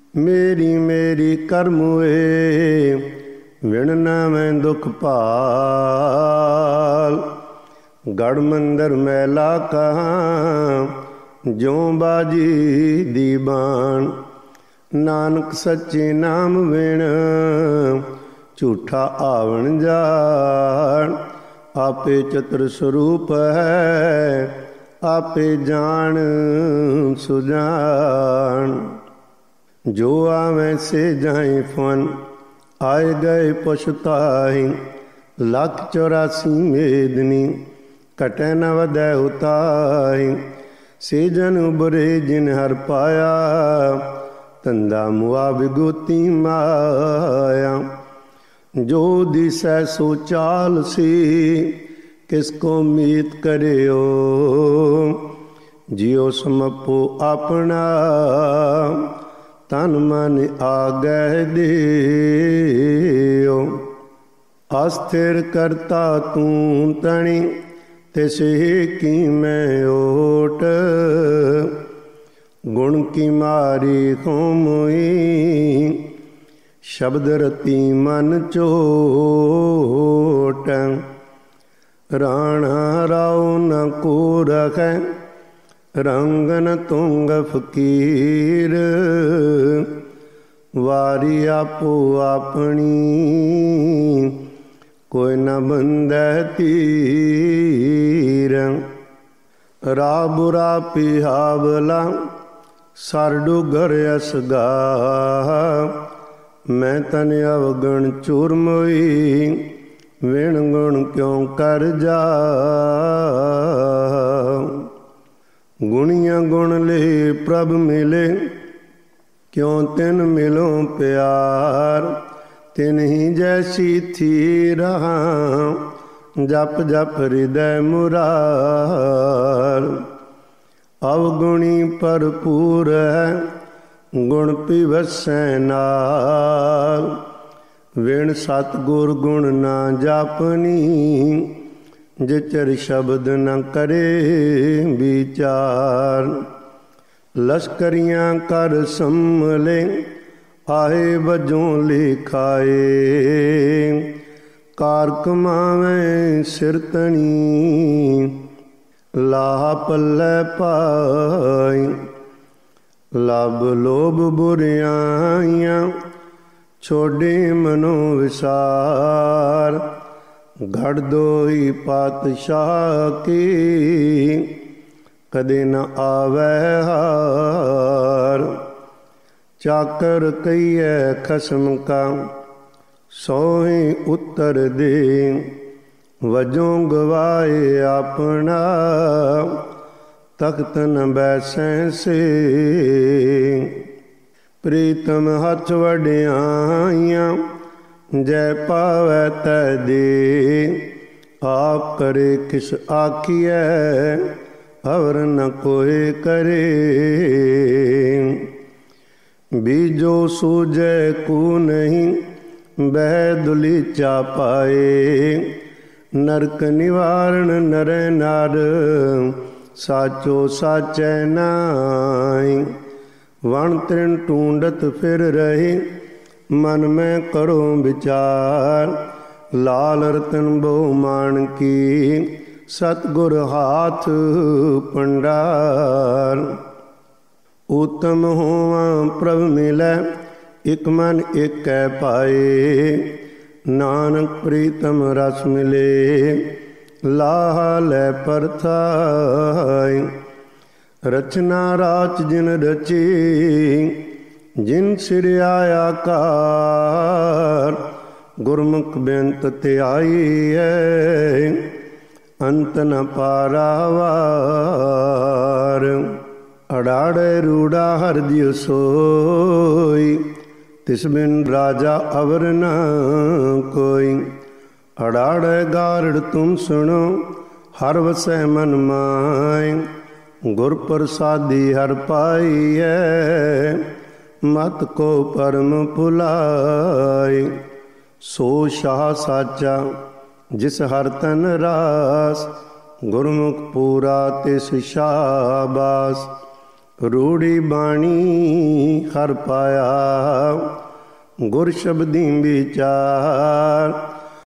ਮੇਰੀ ਮੇਰੀ ਕਰਮ ਹੋਏ, ਵਿਣ ਨਾ ਮੈਂ ਦੁਖ ਭਾਲ। ਗੜ ਮੰਦਰ ਮੈਲਾ ਕਹਾਂ, ਜਿਉ ਬਾਜੀ ਦੀ ਬਾਣ। ਨਾਨਕ ਸੱਚੇ ਨਾਮ ਵਿਣ, ਝੂਠਾ ਆਵਣ ਜਾਣ। ਆਪੇ ਚਤੁਰ ਸਰੂਪ ਹੈ, ਆਪੇ ਜਾਣ ਸੁਜਾਨ। ਜੋ ਆਵੈ ਸੇ ਜਾਇ ਫਨ, ਆਏ ਗਏ ਪਛੁਤਾਈ। 184 ਮੇਦਨੀ, ਘਟੈ ਨ ਵਧੈ ਉਤਾਈ। ਸੇ ਜਨ ਉਬਰੇ ਜਿਨ ਹਰ ਪਾਇਆ, ਧੰਦਾ ਮੁਆ ਵਿਗੂਤੀ ਮਾਇਆ। ਜੋ ਦਿਸੈ ਸੋ ਚਾਲ ਸੀ, ਕਿਸ ਕੋ ਮੀਤ ਕਰਿਓ। ਜਿਉ ਸਮਪੋ ਆਪਣਾ, ਤਨ ਮਨ ਆਗੈ ਦਿਓ। ਅਸਥਿਰ ਕਰਤਾ ਤੂੰ ਤਣੀ, ਤਿਸਹਿ ਕੀ ਮੈਂ ਓਟ। ਗੁਣ ਕੀ ਮਾਰੀ ਹੋਮਈ, ਸ਼ਬਦ ਰਤੀ ਮਨ ਚੋਟ। ਰਾਣਾ ਰਾਉ ਨ ਕੋ ਰਖੈ, ਰੰਗਨ ਤੁੰਗ ਫਕੀਰ। ਵਾਰੀ ਆਪੋ ਆਪਣੀ, ਕੋਈ ਨ ਬੰਧੈ ਤੀਰ। ਰਾ ਬੁਰਾ ਪਿਹਾਵਲਾ, ਸਰ ਡੁਗਰ ਅਸਗਾ। ਮੈਂ ਤਨ ਅਵਗਣ ਚੂਰਮੋਈ, ਵਿਣ ਗੁਣ ਕਿਉ ਕਰ ਜਾ। ਗੁਣੀਆਂ ਗੁਣ ਲੇ ਪ੍ਰਭ ਮਿਲੇ, ਕਿਉ ਤਿਨ ਮਿਲੋ ਪਿਆਰ। ਤਿਨਹੀ ਜੈਸੀ ਥੀ ਰਹਾ, ਜਪ ਜਪ ਹਿਰਦੈ ਮੁਰਾਰ। ਅਵਗੁਣੀ ਭਰਪੂਰ ਹੈ, ਗੁਣ ਪਿਵਸੈ ਨਾਲ। ਵਿਣ ਸਤਿਗੁਰ ਗੁਣ ਨਾ ਜਾਪਨੀ, ਜਿਚਰ ਸ਼ਬਦ ਨ ਕਰੇ ਵਿਚਾਰ। ਲਸ਼ਕਰੀਆਂ ਕਰ ਸੰਭਲੇ, ਆਏ ਵਜੋਂ ਲਿਖਾਏ। ਕਾਰ ਕਮਾਵੇਂ ਸਿਰ ਤਣੀ, ਲਾਹ ਪੱਲੇ ਪਾਈ। ਲਬ ਲੋਭ ਬੁਰਿਆਈਆਂ, ਛੋਡੇ ਮਨੋ ਵਿਸਾਰ। ਘੜ ਦੋਈ ਪਾਤਸ਼ਾਹ ਕੀ, ਕਦੇ ਨ ਆਵੈ ਹਾਰ। ਚਾਕਰ ਕਹੀਐ ਖਸਮ ਕਾ, ਸੋਹੀ ਉੱਤਰ ਦੇ। ਵਜੋਂ ਗਵਾਏ ਆਪਣਾ, ਤਖਤ ਨ ਬੈਸੈ ਸੇ। ਪ੍ਰੀਤਮ ਹੱਥ ਵਡਿਆਈਆਂ, ਜੈ ਪਾਵੈ ਤੈ ਦੇ। ਆਪ ਕਰੇ ਕਿਸ ਆਖੀਐ, ਅਵਰ ਨ ਕੋਇ ਕਰੇ। ਬੀਜੋ ਸੂਝੈ ਕੂ ਨਹੀਂ, ਬਹਿ ਦੁਲੀਚਾ ਪਾਏ। ਨਰਕ ਨਿਵਾਰਣ ਨਰੈ ਨਰ, ਸਾਚੋ ਸਾਚੈ ਨਾਈ। ਵਣ ਤ੍ਰਿਣ ਟੂੰਡਤ ਫਿਰ ਰਹੇ, ਮਨ ਮੈਂ ਕਰੋ ਵਿਚਾਰ। ਲਾਲ ਰਤਨ ਬਹੁ ਮਾਣਕੀ, ਸਤਿਗੁਰ ਹਾਥ ਭੰਡਾਰ। ਉਤਮ ਹੋਵਾਂ ਪ੍ਰਭ ਮਿਲੈ, ਇਕ ਮਨ ਏਕੈ ਪਾਏ। ਨਾਨਕ ਪ੍ਰੀਤਮ ਰਸ ਮਿਲੇ, ਲਾਹ ਲੈ ਪਰਥਾਇ। ਰਚਨਾ ਰਾਚ ਜਿਨ ਰਚੀ, ਜਿਨ ਸਿਰਿਆ ਆਕਾਰ। ਗੁਰਮੁਖ ਬੇਨਤ ਧਿਆਈ ਹੈ, ਅੰਤ ਨ ਪਾਰਾਵਾਰ। ਅੜਾੜੇ ਰੂੜਾ ਹਰਿ ਦਿਉ ਸੋਈ, ਤਿਸ ਬਿਨ ਰਾਜਾ ਅਵਰ ਨ ਕੋਈ। ਅੜਾੜੇ ਗਾਰੜ ਤੁਮ ਸੁਣੋ, ਹਰ ਵਸੈ ਮਨ ਮਾਇ। ਗੁਰ ਪ੍ਰਸਾਦੀ ਹਰ ਪਾਈਐ, ਮਤ ਕੋ ਪਰਮ ਭੁਲਾਈ। ਸੋ ਸ਼ਾਹ ਸਾਚਾ ਜਿਸ ਹਰ ਤਨ ਰਾਸ, ਗੁਰਮੁਖ ਪੂਰਾ ਤਿਸ ਸ਼ਾਬਾਸ। ਰੂੜੀ ਬਾਣੀ ਹਰ ਪਾਇਆ, ਗੁਰ ਸ਼ਬਦੀ ਵਿਚਾਰ।